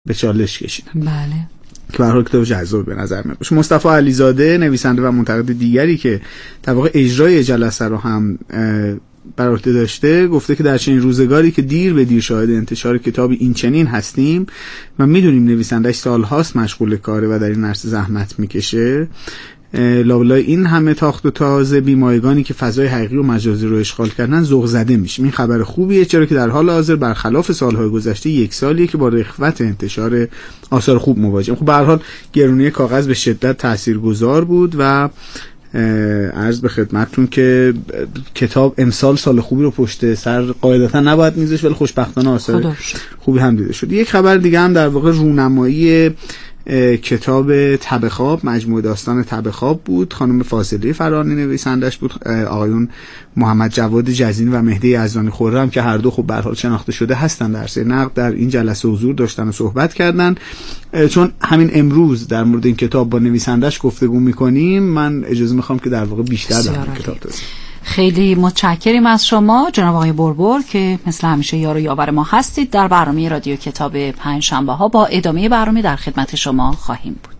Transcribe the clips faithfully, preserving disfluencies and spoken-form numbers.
به چالش کشیدن. بله. که به هر حال کتاب جذاب به نظر میاد. مصطفی علیزاده نویسنده و منتقد دیگری که در واقع اجرای جلسه رو هم بر عهده داشته گفته که در چنین روزگاری که دیر به دیر شاهد انتشار کتابی این چنین هستیم و میدونیم نویسنده‌اش سالهاست مشغول کاره و در این عرصه زحمت میکشه، لابلای این همه تاخت و تاز بیمایگانی که فضای حقیقی و مجازی رو اشغال کردن ذوق زده میشیم. این خبر خوبیه، چرا که در حال حاضر برخلاف سالهای گذشته یک سالیه که با رغبت انتشار آثار خوب مواجهیم. خب به هر حال گرونی کاغذ به شدت تاثیرگذار بود و عرض به خدمتتون که کتاب امسال سال خوبی رو پشت سر قاعدتا نباید میذاشت، ولی خوشبختانه آثار خوبی هم دیده شد. یک خبر دیگه هم در واقع رونمایی کتاب تب خواب، مجموعه داستان تب خواب بود. خانم فاضله فرانی نویسندش بود، آقایون محمد جواد جزینی و مهدی یزدانی خرم که هر دو خب به هر حال شناخته شده هستن در سری نقد در این جلسه حضور داشتن و صحبت کردن. چون همین امروز در مورد این کتاب با نویسندش گفتگو میکنیم، من اجازه میخوام که در واقع بیشتر در این کتاب توضیح. خیلی متشکریم از شما جناب آقای بربر که مثل همیشه یار و یاور ما هستید. در برنامه رادیو کتاب پنجشنبه ها با ادامه برنامه در خدمت شما خواهیم بود.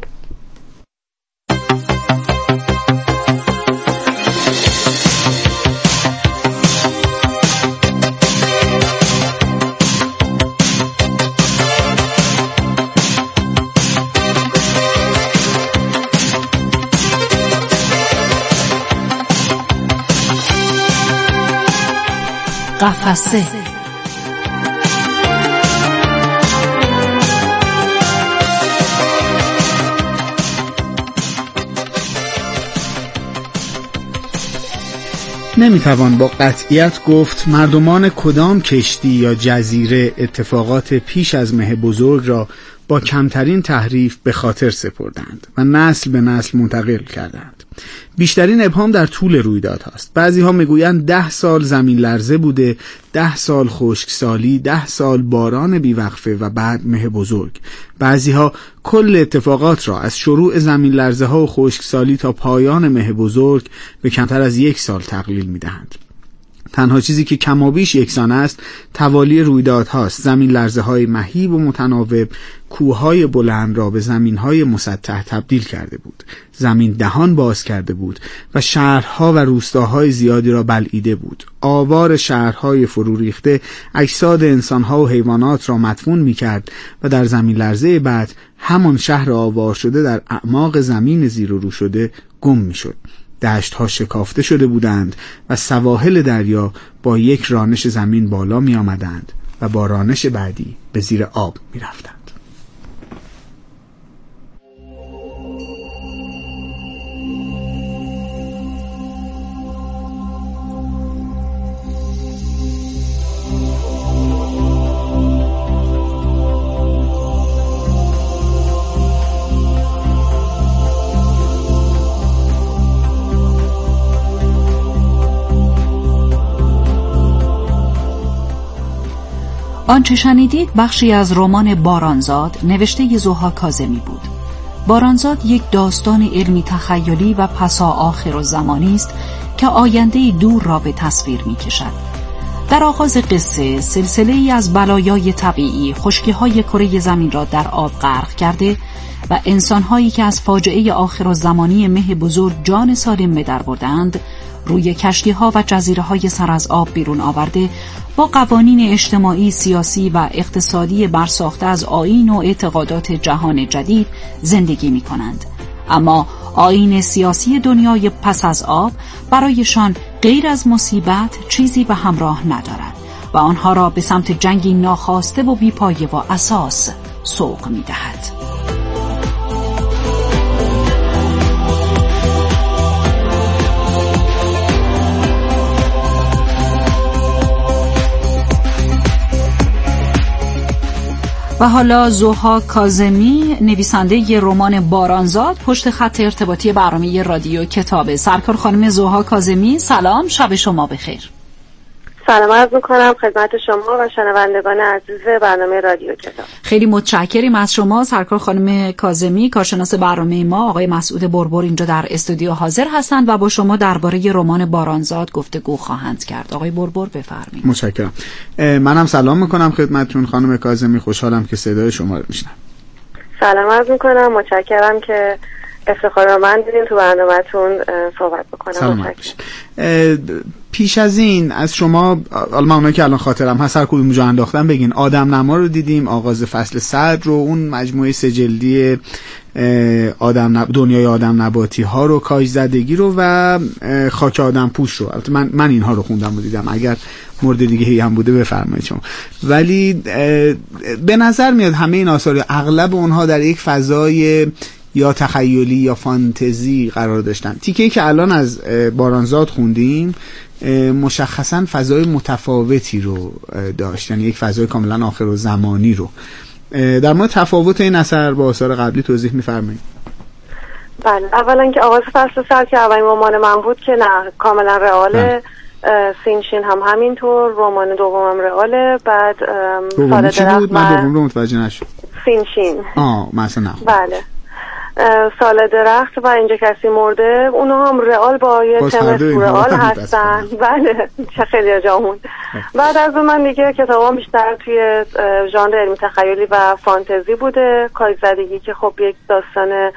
قفسه. نمیتوان با قطعیت گفت مردمان کدام کشتی یا جزیره اتفاقات پیش از مه بزرگ را با کمترین تحریف به خاطر سپردند و نسل به نسل منتقل کردند. بیشترین ابهام در طول رویداد هاست. بعضی ها میگویند ده سال زمین لرزه بوده، ده سال خشکسالی، ده سال باران بیوقفه و بعد مه بزرگ. بعضی ها کل اتفاقات را از شروع زمین لرزه ها و خشکسالی تا پایان مه بزرگ به کمتر از یک سال تقلیل میدهند. تنها چیزی که کمابیش یکسان است توالی رویداد هاست. زمین لرزه های مهیب و متناوب کوههای بلند را به زمین های مسطح تبدیل کرده بود. زمین دهان باز کرده بود و شهرها و روستاهای زیادی را بلعیده بود. آوار شهرهای فرو ریخته اجساد انسانها و حیوانات را مدفون می کرد و در زمین لرزه بعد همان شهر آوار شده در اعماق زمین زیر و رو شده گم می شد. دشت‌ها شکافته شده بودند و سواحل دریا با یک رانش زمین بالا می آمدند و با رانش بعدی به زیر آب می رفتند. آنچه شنیدید بخشی از رمان بارانزاد نوشته ضحی کاظمی بود. بارانزاد یک داستان علمی تخیلی و پسا آخر الزمانی است که آینده دور را به تصویر می کشد. در آغاز قصه سلسله ای از بلایای طبیعی خشکی‌های کره زمین را در آب غرق کرده و انسان‌هایی که از فاجعه آخر الزمانی مه بزرگ جان سالم به در بردند روی کشتی‌ها و جزیره‌های سر از آب بیرون آورده با قوانین اجتماعی، سیاسی و اقتصادی برساخته از آیین و اعتقادات جهان جدید زندگی می‌کنند. اما آیین سیاسی دنیای پس از آب برایشان غیر از مصیبت چیزی به همراه ندارد و آنها را به سمت جنگی ناخواسته و بی‌پایه و اساس سوق می‌دهد. و حالا ضحی کاظمی نویسنده ی رمان بارانزاد پشت خط ارتباطی برنامه رادیو کتاب. سرکار خانم ضحی کاظمی، سلام، شب شما بخیر. سلام عرض میکنم خدمت شما و شنوندگان عزیز برنامه رادیو کتاب. خیلی متشکریم از شما سرکار خانم کاظمی. کارشناس برنامه ما آقای مسعود بربر اینجا در استودیو حاضر هستند و با شما درباره رمان بارانزاد گفتگو خواهند کرد. آقای بربر بفرمایید. متشکرم. منم سلام میکنم خدمتتون خانم کاظمی، خوشحالم که صدای شما رو میشنم. سلام عرض میکنم، متشکرم که افتخار من دیدین تو برنامه‌تون صحبت بکنم. پیش از این از شما، حالا من اونایی که الان خاطرم هست هر کدوم جا انداختم بگین، آدم نما رو دیدیم، آغاز فصل صدر رو، اون مجموعه سه جلدی آدم نب... دنیای آدم نباتی ها رو، کاج زدگی رو و خاک آدم پوش رو. البته من من اینها رو خوندم و دیدم، اگر مورد دیگه هم بوده بفرمایید شما. ولی به نظر میاد همه این آثار اغلب اونها در یک فضای یا تخیلی یا فانتزی قرار داشتن. تیکه‌ای که الان از بارانزاد خوندیم مشخصا فضای متفاوتی رو داشت، یعنی یک فضای کاملا آخر و زمانی رو. در مورد تفاوت این اثر با آثار قبلی توضیح می‌فرمایید؟ بله، اولا که آغاز فصل سر که اولین رمان من بود که نه کاملا رئاله، سینشین هم همینطور، رمان دومم رئاله. بعد سال چی بود؟ من دوم رو متوجه نشدم. سینشین. آه مثلا نخون. بله. سال درخت و اینجا کسی مرده، اونا هم رئال با یه تم سورئال هستن. بله، چه خیلی جامون. بعد از اون من دیگه کتابام بیشتر توی ژانر علمی تخیلی و فانتزی بوده. کاج زدگی که خب یک داستان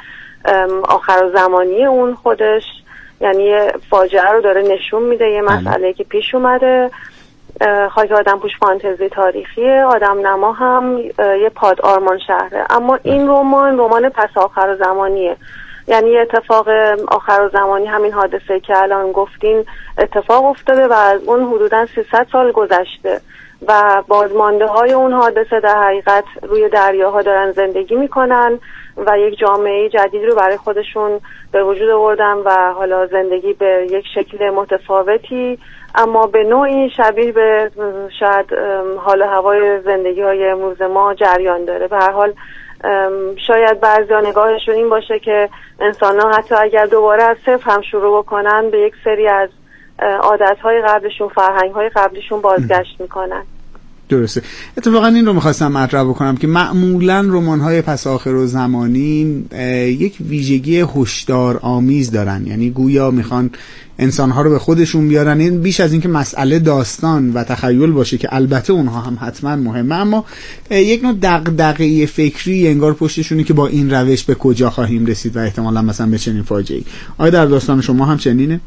آخر زمانی اون خودش، یعنی فاجعه رو داره نشون میده، یه مسئله که پیش اومده. خاک آدم پوش فانتزی تاریخیه. آدم نما هم یه پاد آرمان شهره. اما این رمان رمان پس آخر زمانیه، یعنی اتفاق آخر زمانی، همین حادثه که الان گفتین اتفاق افتاده و از اون حدوداً سیصد سال گذشته و بازمانده های اون حادثه در حقیقت روی دریاها دارن زندگی میکنن و یک جامعه جدید رو برای خودشون به وجود آوردن و حالا زندگی به یک شکل متفاوتی اما به نوعی شبیه به شاید حال هوای زندگی های امروز ما جریان داره. به هر حال شاید بعضیا نگاهشون این باشه که انسان ها حتی اگر دوباره از صفر هم شروع بکنن به یک سری از عادتهای قبلشون، فرهنگهای قبلشون بازگشت میکنن. درسته. اتفاقا این رو میخواستم مطرح بکنم که معمولا رمان‌های پس آخر و زمانی یک ویژگی هشدار آمیز دارن، یعنی گویا میخوان انسان‌ها رو به خودشون بیارن. این بیش از اینکه مسئله داستان و تخیل باشه که البته اونها هم حتما مهمه، اما یک نوع دغدغه فکری انگار پشتشونه که با این روش به کجا خواهیم رسید و احتمالاً مثلا به چنین فاجعه‌ای. آیا در داستان شما هم چنینه؟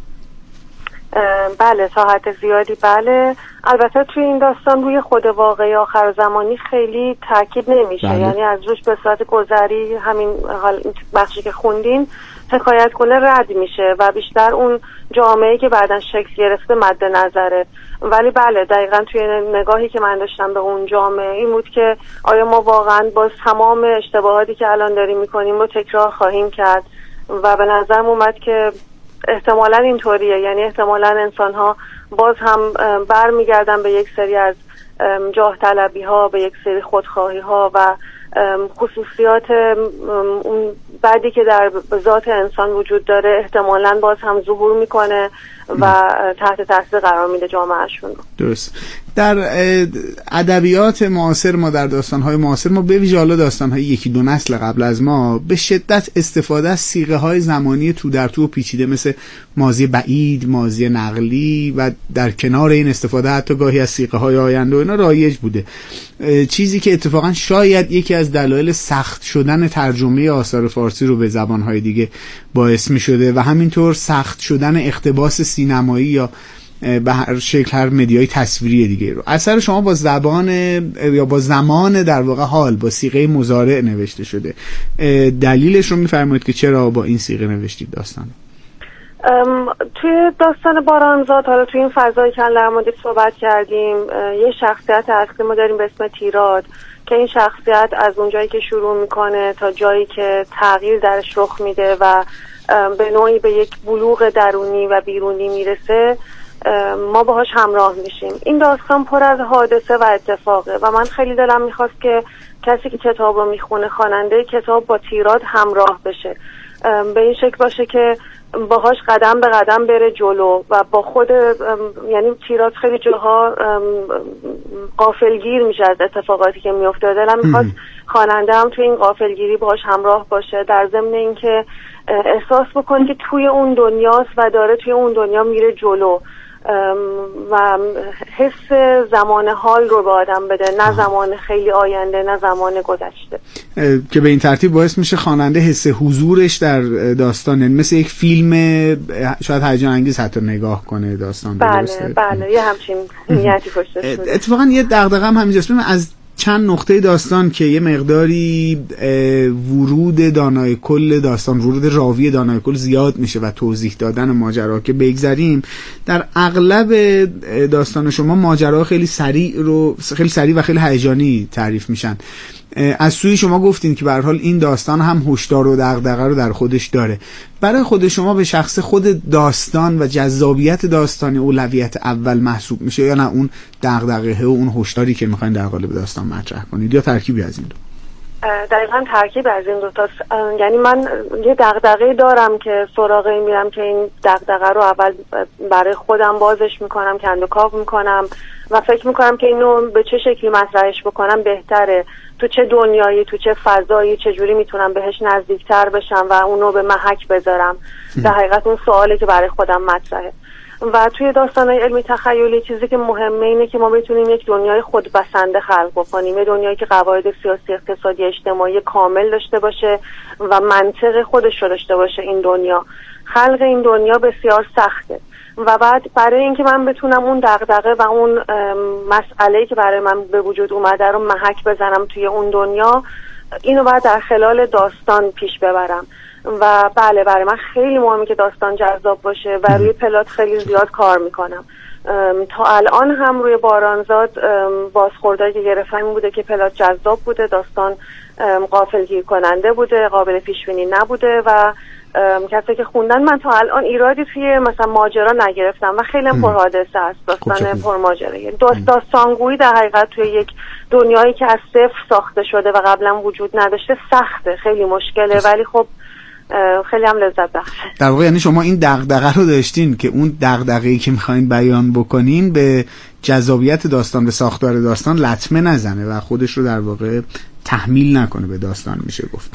بله، تا حد زیادی بله. البته توی این داستان روی خود واقعی آخر زمانی خیلی تاکید نمیشه، بله. یعنی از روش به صورت گذری همین بخشی که خوندین حکایت کنه رد میشه و بیشتر اون جامعه‌ای که بعداً شکل گرفته مد نظره. ولی بله، دقیقاً توی نگاهی که من داشتم به اون جامعه این بود که آیا ما واقعاً باز تمام اشتباهاتی که الان داریم میکنیم رو تکرار خواهیم کرد؟ و به نظرم اومد که احتمالاً اینطوریه، یعنی احتمالاً انسان‌ها باز هم برمیگردن به یک سری از جاه طلبی ها، به یک سری خودخواهی ها و خصوصیات اون بعدی که در ذات انسان وجود داره احتمالاً باز هم ظهور میکنه و تحت تاثیر قرار میده جامعهشون. درست. در ادبیات معاصر ما، در داستان‌های معاصر ما، به ویژه حالا داستان‌های یکی دو نسل قبل از ما، به شدت استفاده از صیغه‌های زمانی تو در تو و پیچیده مثل ماضی بعید، ماضی نقلی و در کنار این استفاده حتی گاهی از صیغه‌های آینده و اینا رایج بوده. چیزی که اتفاقا شاید یکی از دلایل سخت شدن ترجمه آثار فارسی رو به زبان‌های دیگه باعث می‌شده و همینطور سخت شدن اقتباس سینمایی یا به هر شکل هر مدیای تصویری دیگه رو. اثر شما با زبان یا با زمان در واقع حال با صیغه مضارع نوشته شده. دلیلش رو می‌فرمایید که چرا با این صیغه نوشتید داستان؟ توی داستان بارانزاد، حالا توی این فضایی که در موردش صحبت کردیم، یه شخصیت اصلی ما داریم به اسم تیراد که این شخصیت از اونجایی که شروع میکنه تا جایی که تغییر درش رخ میده و به نوعی به یک بلوغ درونی و بیرونی میرسه، ما باهاش همراه میشیم. این داستان پر از حادثه و اتفاقه و من خیلی دلم میخواست که کسی که کتاب رو میخونه، خواننده کتاب، با تیراد همراه بشه، به این شکل باشه که باهاش قدم به قدم بره جلو و با خود یعنی تیراز خیلی جاها غافلگیر میشه از اتفاقاتی که میفته. دلم میخواد خواننده هم توی این غافلگیری باهاش همراه باشه، در ضمن اینکه احساس بکنه که توی اون دنیاست و داره توی اون دنیا میره جلو و حس زمان حال رو به آدم بده، نه زمان خیلی آینده نه زمان گذشته، که به این ترتیب باعث میشه خواننده حس حضورش در داستان، مثل یک فیلم شاید هیجان انگیز حتی نگاه کنه داستان. بله درسته؟ بله یه همچین نیتی پشتش بوده. اتفاقا یه دغدغه‌ام همینجاست، از چند نقطه داستان که یه مقداری ورود دانای کل داستان، ورود راوی دانای کل زیاد میشه و توضیح دادن ماجرا که بگذریم، در اغلب داستان شما ماجرا خیلی سریع رو خیلی سریع و خیلی هیجانی تعریف میشن. از سوی شما گفتین که به هر حال این داستان هم هشدار و دغدغه رو در خودش داره. برای خود شما به شخص خود داستان و جذابیت داستانی اولویت اول محسوب میشه یا نه اون دغدغه و اون هشداری که میخواین در قالب داستان مطرح کنید، یا ترکیبی از این دو؟ دقیقاً ترکیب از این دو تا. یعنی من یه دغدغه دارم که سراغ میرم که این دغدغه رو اول برای خودم بازش میکنم، کندوکاو میکنم و فکر میکنم که اینو به چه شکلی مطرحش بکنم بهتره، تو چه دنیایی، تو چه فضایی، چه جوری میتونم بهش نزدیکتر بشم و اونو به محک بذارم. در حقیقت اون سوالی که برای خودم مطرحه. و توی داستان‌های علمی تخیلی چیزی که مهمه اینه که ما بتونیم یک دنیای خودبسنده خلق بکنیم، یه دنیایی که قواعد سیاسی، اقتصادی، اجتماعی کامل داشته باشه و منطق خودش رو داشته باشه. این دنیا، خلق این دنیا بسیار سخته و بعد برای اینکه من بتونم اون دغدغه و اون مسئله‌ای که برای من به وجود اومده رو محک بزنم توی اون دنیا، اینو باید در خلال داستان پیش ببرم. و بله برای من خیلی مهمه که داستان جذاب باشه و روی پلات خیلی زیاد کار میکنم. تا الان هم روی بارانزاد بازخوردایی که گرفتم این بوده که پلات جذاب بوده، داستان غافلگیر کننده بوده، قابل پیش بینی نبوده و کسی که خوندن من تا الان ایرادی توی مثلا ماجرا نگرفتم و خیلی پرحادثه است. داستان پرماجرا، داستانگویی در حقیقت توی یک دنیایی که از صفر ساخته شده و قبلا وجود نداشته سخته، خیلی مشکله، ولی خب خیلی هم لذت بخشه. در واقع یعنی شما این دغدغه رو داشتین که اون دغدغه‌ای که می‌خواید بیان بکنین به جذابیت داستان، به ساختار داستان لطمه نزنه و خودش رو در واقع تحمیل نکنه به داستان، میشه گفت.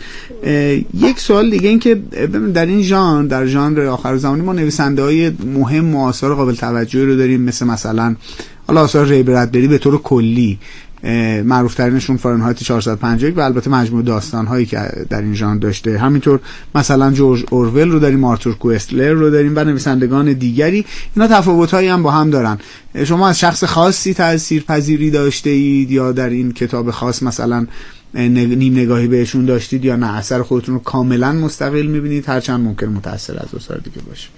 یک سوال دیگه این که در این ژانر، در ژانر آخرزمانی ما نویسنده‌های مهم و آثار قابل توجهی رو داریم، مثل مثلا حالا آثار ری برادبری به طور کلی، معروف ترینشون فارنهایت چهارصد و پنجاه و یک و البته مجموعه داستان‌هایی که در این ژانر داشته. همینطور مثلا جورج اورول رو داریم، آرتور کوئستلر رو داریم و نویسندگان دیگری. اینا تفاوت‌هایی هم با هم دارن. شما از شخص خاصی تاثیرپذیری داشته اید یا در این کتاب خاص مثلا نیم نگاهی بهشون داشتید یا نه اثر خودتون رو کاملا مستقل می‌بینید، هرچند ممکن متأثر از اثر دیگه باشه؟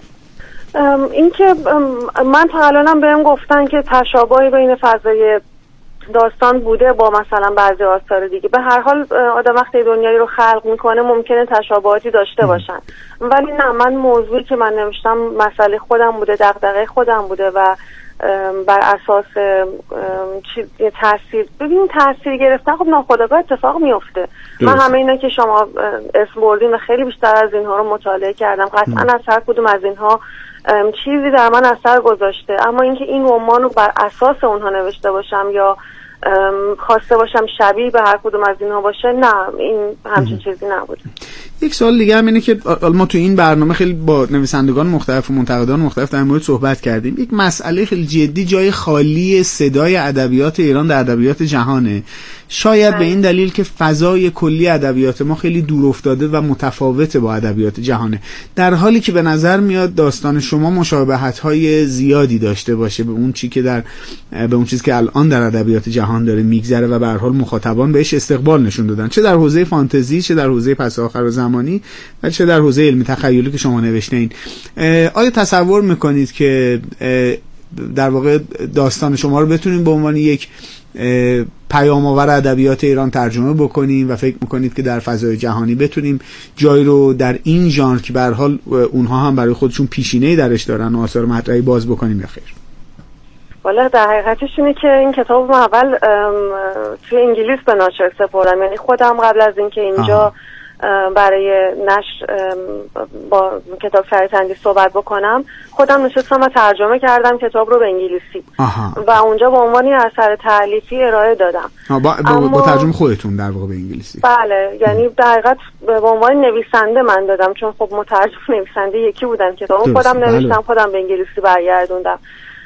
این که من تا الانم بهم گفتن که تشابهی بین فضای داستان بوده با مثلا بعضی آثار دیگه. به هر حال آدم وقتی دنیایی رو خلق میکنه ممکنه تشابهاتی داشته باشن، ولی نه، من موضوعی که من نوشتم مسئله خودم بوده، دغدغه خودم بوده و بر اساس چیز تاثیر ببین تاثیر گرفتن خب ناخودآگاه اتفاق میفته. من همه اینا که شما اسم بردین و خیلی بیشتر از اینها رو مطالعه کردم، قطعا از هر کدوم از اینها چیزی در من اثر گذاشته، اما اینکه این رمان رو بر اساس اونها نوشته باشم یا خواسته باشم شبیه به هر کدوم از اینها باشه، نه، این همچین چیزی نبوده. یک سوال دیگه هم اینه که ما تو این برنامه خیلی با نویسندگان مختلف و منتقدان مختلف در مورد صحبت کردیم. یک مسئله خیلی جدی جای خالی صدای ادبیات ایران در ادبیات جهانه، شاید به این دلیل که فضای کلی ادبیات ما خیلی دور افتاده و متفاوته با ادبیات جهانه، در حالی که به نظر میاد داستان شما مشابهت‌های زیادی داشته باشه به اون چیزی که در به اون چیزی که الان در ادبیات جهان داره میگذره و به هر حال مخاطبان بهش استقبال نشون دادن، چه در حوزه فانتزی، چه در حوزه پس آخر زمانی و چه در حوزه علمی تخیلی که شما نوشتین. آیا تصور میکنید که در واقع داستان شما رو بتونیم به عنوان یک پیام آور ادبیات ایران ترجمه بکنیم و فکر میکنید که در فضای جهانی بتونیم جای رو در این ژانر که به هر حال اونها هم برای خودشون پیشینه‌ای درش دارن و آثار مطرحی باز بکنیم یا خیر؟ والا در حقیقتش اینه که این کتاب من اول توی انگلیس به ناشر سپردم، یعنی خودم قبل از اینکه اینجا برای نشر با کتاب سریع صحبت بکنم، خودم نشستم و ترجمه کردم کتاب رو به انگلیسی. آها. و اونجا به عنوان اثر تألیفی ارائه دادم. با, با, اما... با ترجمه خودتون در واقع به انگلیسی؟ بله، یعنی در حقیقت به عنوان نویسنده من دادم، چون خب مترجم نویسنده یکی بودن که خودم بله. نوشتم، خودم به انگلیسی برگردوندم.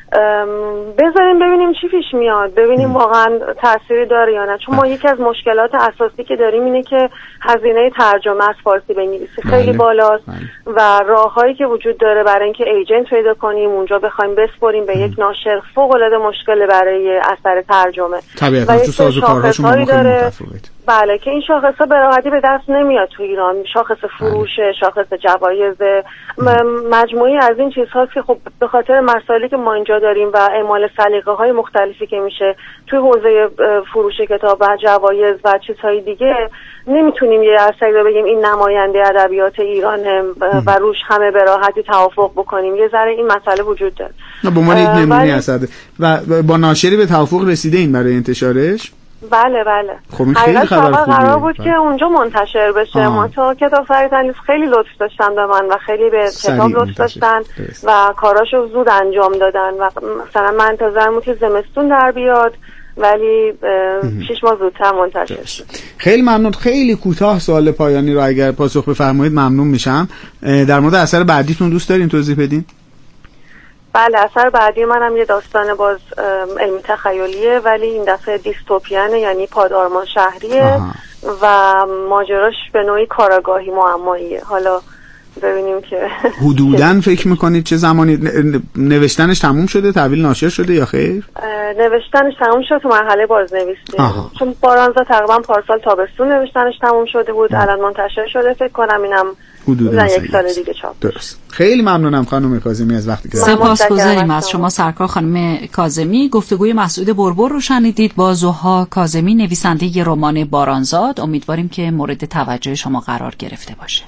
بذاریم ببینیم چی پیش میاد، ببینیم ام. واقعا تأثیری داره یا نه، چون ما یکی از مشکلات اساسی که داریم اینه که هزینه ترجمه از فارسی به انگلیسی خیلی بله. بالاست بله. و راههایی که وجود داره برای اینکه ایجنت پیدا کنیم اونجا بخوایم بسپریم به ام. یک ناشر فوق العاده مشکل برای اثر ترجمه. طبیعتاً تو سازوکارهاشون ما خیلی متفاوته. بله، که این شاخصا به راحتی به دست نمیاد تو ایران، شاخص فروشه، شاخص جوایز، مجموعی از این چیزهاست که خب به خاطر مسائلی که ما اینجا داریم و اعمال سلیقه‌های مختلفی که میشه توی حوزه فروش کتاب و جوایز و چیزهای دیگه، نمیتونیم یه اثری رو بگیم این نماینده ادبیات ایرانه و روش همه به راحتی توافق بکنیم. یه ذره این مسئله وجود داره. به عنوان یک نمونه اثر و با ناشری به توافق رسیده این برای انتشارش؟ بله بله. خب خیلی خبر خوبیه. قرار بود که اونجا منتشر بشه. ما تا کتاب سریع تألیف خیلی لطف داشتن به من و خیلی به کتاب لطف داشتن و کاراشو زود انجام دادن و مثلا من انتظارم بود که زمستون در بیاد، ولی شش ماه زودتر منتشر شد. خیلی ممنون. خیلی کوتاه سوال پایانی رو اگر پاسخ بفرمایید ممنون میشم. در مورد اثر بعدیتون دوست دارین توضیح بدین؟ بله، اثر بعدی منم یه داستان باز علمی تخیلیه، ولی این دفعه دیستوپیانه، یعنی پادارمان شهریه. آها. و ماجراش به نوعی کاراگاهی معماییه. حالا ببینیم که حدوداً فکر میکنید چه زمانی نوشتنش تموم شده، تحویل ناشر شده یا خیر؟ نوشتنش تموم شده، تو مرحله بازنویسی. چون بارانزا تقریبا پارسال تابستون نوشتنش تموم شده بود. الان منتشر شده، فکر کنم اینم حدوداً یک سال دیگه چاپ. درست. خیلی ممنونم خانم کاظمی از وقتی که سپاسگزاریم از شما سرکار خانم کاظمی. گفتگوی مسعود بربر رو شنیدید با ضحی کاظمی، نویسنده رمان بارانزاد. امیدواریم که مورد توجه شما قرار گرفته باشه.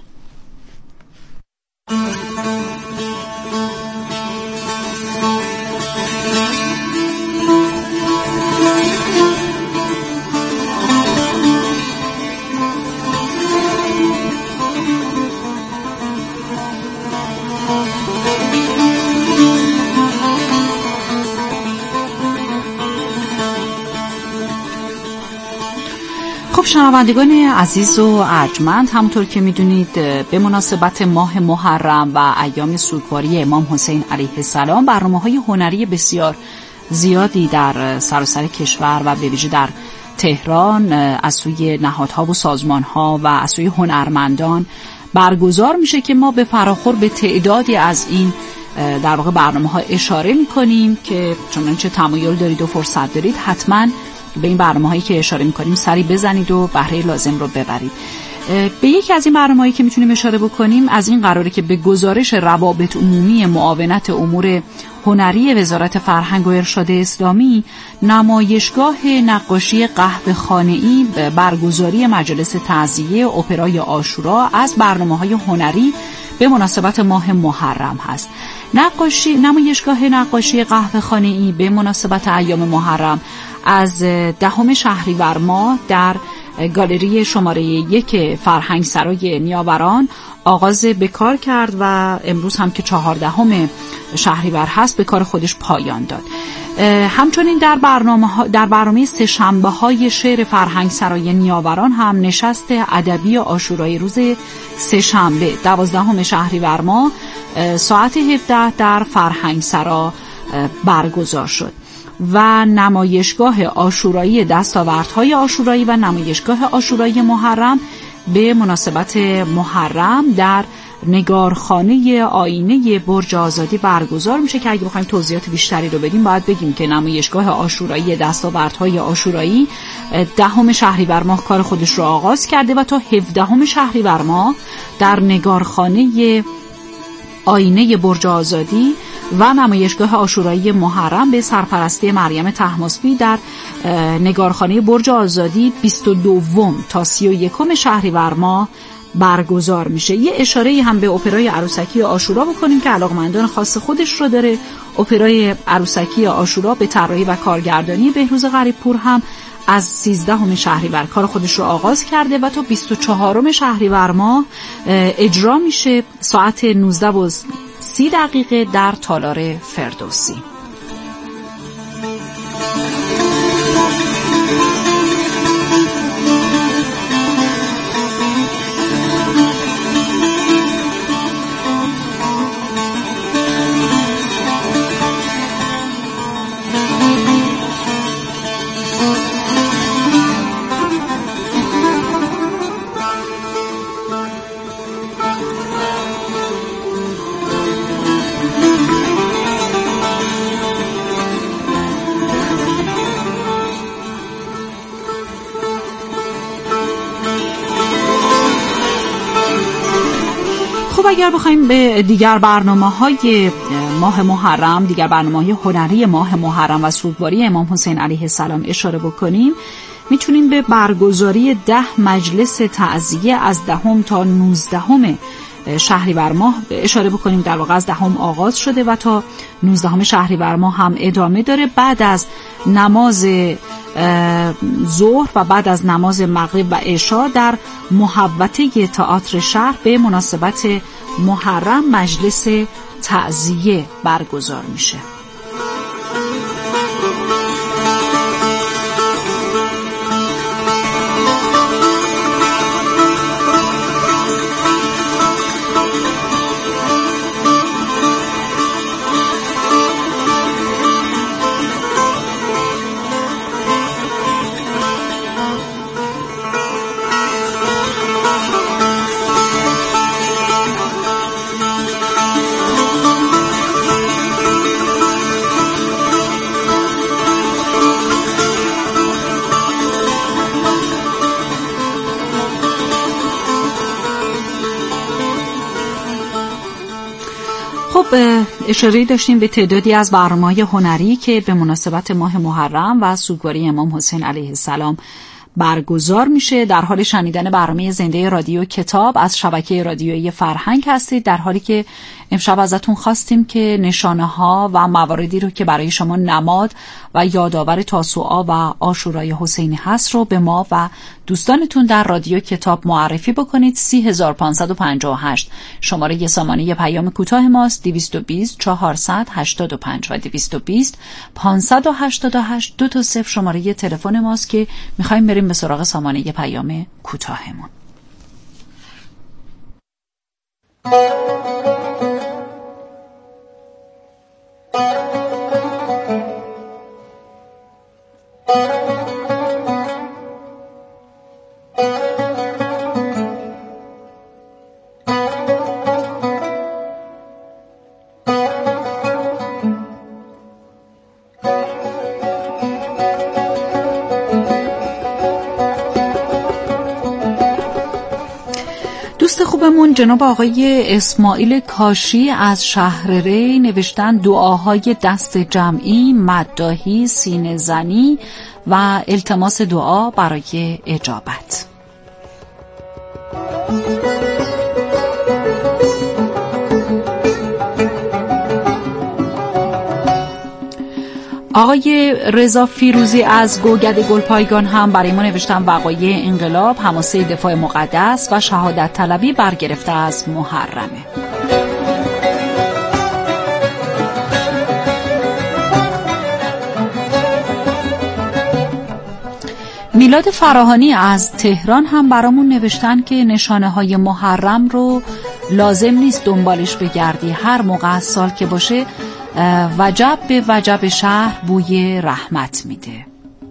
خب شنوندگان عزیز و ارجمند، همونطور که میدونید به مناسبت ماه محرم و ایام سوگواری امام حسین علیه السلام برنامه‌های هنری بسیار زیادی در سراسر کشور و به ویژه در تهران از سوی نهادها و سازمانها و از سوی هنرمندان برگزار میشه که ما به فراخور به تعدادی از این در واقع برنامه‌ها اشاره میکنیم که چنانچه تمایل دارید و فرصت دارید حتما به این برنامه‌هایی که اشاره می‌کنیم سری بزنید و بهره لازم رو ببرید. به یکی از این برنامه‌هایی که می‌تونیم اشاره بکنیم از این قراره که به گزارش روابط عمومی معاونت امور هنری وزارت فرهنگ و ارشاد اسلامی نمایشگاه نقاشی قهوه‌خانه‌ای برگزاری مجلس تعزیه اپرای عاشورا از برنامه‌های هنری به مناسبت ماه محرم هست. نقاشی نمایشگاه نقاشی قهوه‌خانه‌ای به مناسبت ایام محرم از دهم شهریور ماه در گالری شماره یک فرهنگ سرای نیاوران آغاز به کار کرد و امروز هم که چهاردهم شهریور هست به کار خودش پایان داد. همچنین در برنامه در برنامه سه شنبه های شعر فرهنگ سرای نیاوران هم نشست ادبی عاشورای روز سه شنبه دوازدهم شهریور ماه ساعت هفده در فرهنگ سرا برگزار شد و نمایشگاه عاشورایی دستاوردهای عاشورایی و نمایشگاه عاشورایی محرم به مناسبت محرم در نگارخانه آینه برج آزادی برگزار میشه که اگه بخوایم توضیحات بیشتری رو بدیم باید بگیم که نمایشگاه عاشورایی دستاوردهای عاشورایی دهم شهریور ماه کار خودش رو آغاز کرده و تا هفدهم شهریور ماه در نگارخانه آینه برج آزادی و نمایشگاه عاشورایی محرم به سرپرستی مریم طهماسبی در نگارخانه برج آزادی بیست و دو تا سی و یک شهریور ماه برگزار میشه. یه اشاره هم به اپرای عروسکی عاشورا بکنیم که علاقمندان خاص خودش رو داره. اپرای عروسکی عاشورا به طراحی و کارگردانی بهروز غریبپور هم از سیزدهم شهریور کار خودش رو آغاز کرده و تا بیست و چهارم شهریور ماه اجرا میشه ساعت نوزده و سی دقیقه در تالار فردوسی. اگر بخوایم به دیگر برنامه‌های ماه محرم، دیگر برنامه‌های هنری ماه محرم و سوگواری امام حسین علیه السلام اشاره بکنیم، میتونیم به برگزاری ده مجلس تعزیه از دهم تا نوزدهم شهریور ماه اشاره بکنیم. در واقع از دهم آغاز شده و تا نوزدهم شهریور ماه هم ادامه داره. بعد از نماز ظهر و بعد از نماز مغرب و عشا در محوطه تئاتر شهر به مناسبت محرم مجلس تعزیه برگزار میشه. خب اشاره داشتیم به تعدادی از برنامه‌های هنری که به مناسبت ماه محرم و سوگواری امام حسین علیه السلام برگزار میشه. در حال شنیدن برنامه زنده رادیو کتاب از شبکه رادیویی فرهنگ هستید، در حالی که امشب ازتون خواستیم که نشانه ها و مواردی رو که برای شما نماد و یادآور تاسوعا و عاشورای حسینی هست رو به ما و دوستانتون در رادیو کتاب معرفی بکنید. سی هزار پانصد و پنجاه و هشت شماره سامانه پیام کوتاه ماست، دویست و بیست چهارصد هشتاد و پنج و دویست و بیست پانصد و هشتاد و هشت دو تا صفر شماره تلفن ماست که میخوایم بریم به سراغ سامانه پیام کوتاهمون. دوست خوبمون جناب آقای اسماعیل کاشی از شهر ری نوشتن دعاهای دست جمعی، مداحی، سینه زنی و التماس دعا برای اجابت. آقای رضا فیروزی از گوگد گلپایگان هم برای ما نوشتن وقایع انقلاب، حماسه دفاع مقدس و شهادت طلبی برگرفته از محرمه. میلاد فراهانی از تهران هم برامون نوشتن که نشانه های محرم رو لازم نیست دنبالش بگردی، هر موقع از سال که باشه وجب به وجب شهر بوی رحمت میده.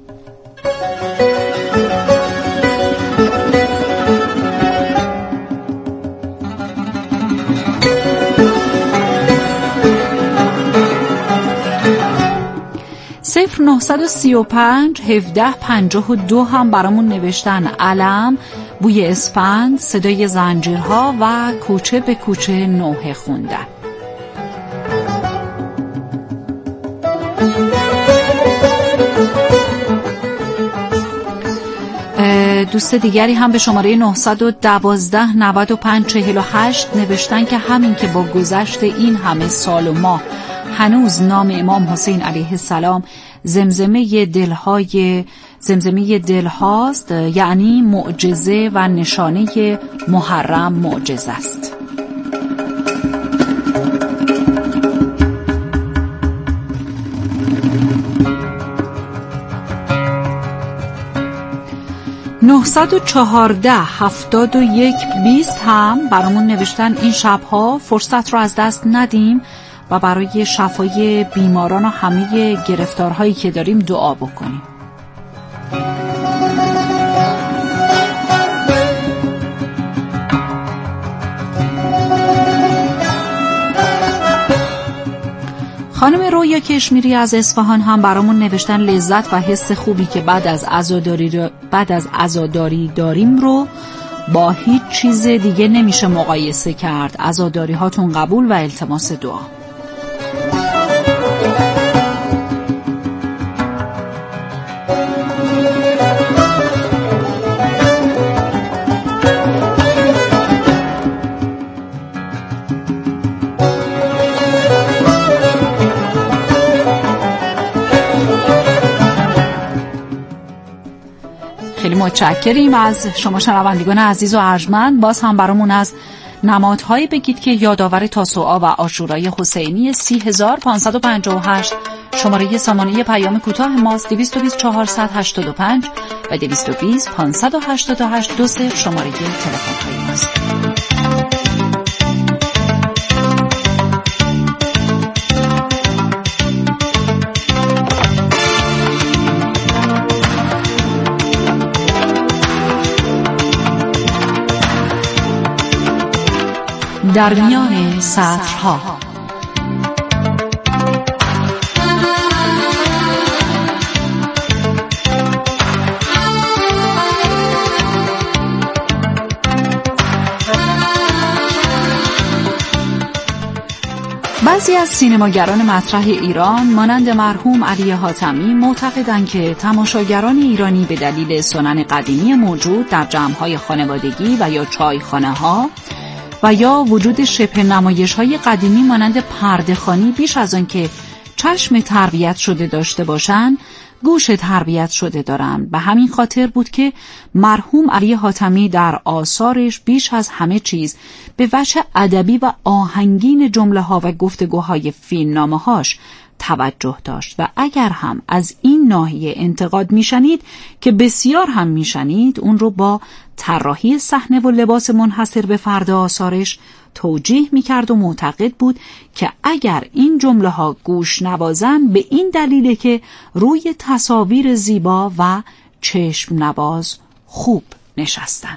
صفر نهصد و سی و پنج هفده پنجاه و دو هم برامون نوشتن علم، بوی اسفند، صدای زنجیرها و کوچه به کوچه نوحه خوندن. دوست دیگری هم به شماره نهصد و دوازده نود و پنج چهل و هشت نوشتن که همین که با گذشت این همه سال و ماه هنوز نام امام حسین علیه السلام زمزمه دلهای زمزمه دل هاست، یعنی معجزه و نشانه محرم معجزه است. نهصد و چهارده هفتاد و یک بیست هم برامون نوشتن این شبها فرصت رو از دست ندیم و برای شفای بیماران و همه گرفتارهایی که داریم دعا بکنیم. خانم رویا کشمیری از اصفهان هم برامون نوشتن لذت و حس خوبی که بعد از عزاداری بعد از عزاداری داریم رو با هیچ چیز دیگه نمیشه مقایسه کرد. عزاداری هاتون قبول و التماس دعا. خیلی متشکریم از شما شنوندگان عزیز و ارجمند. باز هم برامون از نمادهایی بگید که یادآور تاسوعا و عاشورای حسینی سی هزار پانصد و پنجاه و هشت شماره سامانه پیام کوتاه ماست. دویست و بیست چهارصد و هشتاد و پنج و دویست و بیست پانصد و هشتاد و هشت دو صفر شماره تلفن های ماست. در میان سطرها بعضی از سینماگران مطرح ایران مانند مرحوم علی حاتمی معتقدند که تماشاگران ایرانی به دلیل سنن قدیمی موجود در جمع‌های خانوادگی و یا چایخانه‌ها و یا وجود شبه نمایش‌های قدیمی مانند پرده‌خوانی بیش از آن که چشم تربیت شده داشته باشند، گوش تربیت شده دارند. به همین خاطر بود که مرحوم علی حاتمی در آثارش بیش از همه چیز به وجه ادبی و آهنگین جمله‌ها و گفتگوهای فیلمنامه‌هاش توجه داشت و اگر هم از این ناحیه انتقاد میشنید که بسیار هم میشنید، اون رو با طراحی صحنه و لباس منحصر به فرد آثارش توجیه میکرد و معتقد بود که اگر این جمله ها گوش نوازن به این دلیله که روی تصاویر زیبا و چشم نواز خوب نشستن.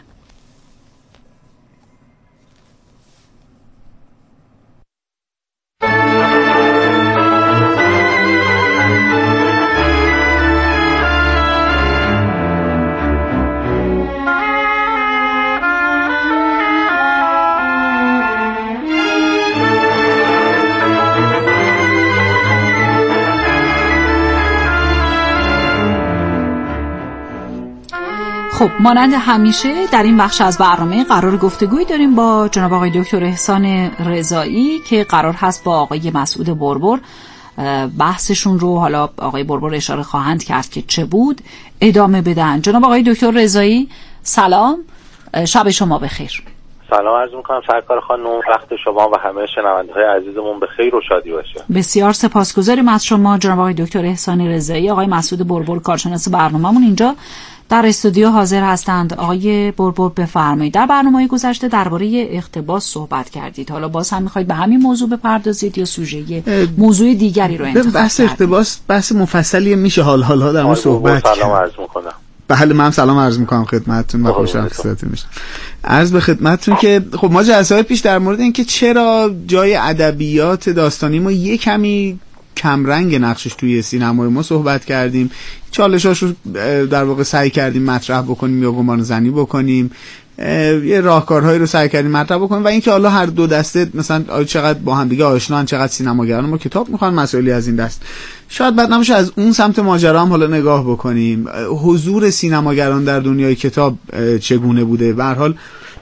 خب مانند همیشه در این بخش از برنامه قرار گفتگوی داریم با جناب آقای دکتر احسان رضایی که قرار هست با آقای مسعود بربر بحثشون رو، حالا آقای بربر اشاره خواهند کرد که چه بود، ادامه بدن. جناب آقای دکتر رضایی سلام، شب شما بخیر. سلام عرض میکنم سرکار خانم، وقت شما و همه شنونده‌های عزیزمون به خیر و شادی باشه. بسیار سپاسگزاریم از شما جناب آقای دکتر احسان رضایی. آقای مسعود بربر کارشناس برنامه‌مون اینجا در استودیو حاضر هستند. آقای بربر بفرمایید. در برنامه‌های گذشته درباره اقتباس صحبت کردید، حالا باز هم می‌خواید به همین موضوع بپردازید یا سوژه موضوع دیگری رو انتخاب کردید؟ بحث اقتباس بحث مفصلی میشه حال حالا در مورد صحبت کرد. سلام عرض می‌کنم. بله من سلام عرض می‌کنم خدمتتون و خوشحال خدمتتون میشم. عرض به خدمتتون که خب ما جلسه‌های پیش در مورد اینکه چرا جای ادبیات داستانی ما یک کمی کمرنگ نقشش توی سینمای ما صحبت کردیم، چالشاش رو در واقع سعی کردیم مطرح بکنیم یا گمان زنی بکنیم، یه راهکارهایی رو سعی کردیم مطرح بکنیم و اینکه حالا هر دو دسته مثلا چقدر با هم دیگه آشنان، چقدر سینماگران ما کتاب میخوان، مسائلی از این دست. شاید بعد نمیشه از اون سمت ماجرا هم حالا نگاه بکنیم، حضور سینماگران در دنیای کتاب چگونه بوده. به هر حال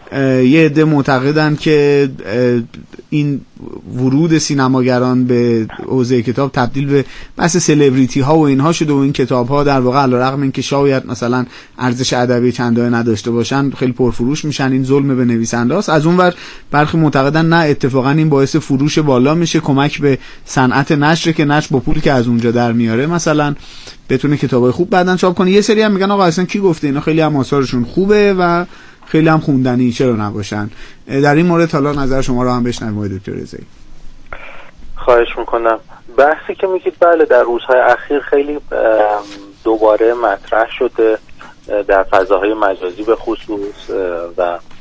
یه عده معتقدن که این ورود سینماگران به حوزه کتاب تبدیل به بحث سلبریتی ها و اینها شده و این کتاب ها در واقع علیرغم اینکه شاید مثلا ارزش ادبی چندانی نداشته باشن خیلی پرفروش میشن، این ظلم به نویسنده است. از اونور برخی معتقدن نه، اتفاقا این باعث فروش بالا میشه، کمک به صنعت نشر که نشر با پولی که از اونجا در میاره مثلا بتونه کتابای خوب بعدن چاپ کنه. یه سری هم میگن آقا اصلا کی گفته اینا خیلی هم آثارشون خوبه و خیلی هم خوندنی، چرا نباشن؟ در این مورد حالا نظر شما رو هم بشنویم دکتر رضایی. خواهش میکنم. بحثی که میگید بله در روزهای اخیر خیلی دوباره مطرح شده در فضاهای مجازی به خصوص و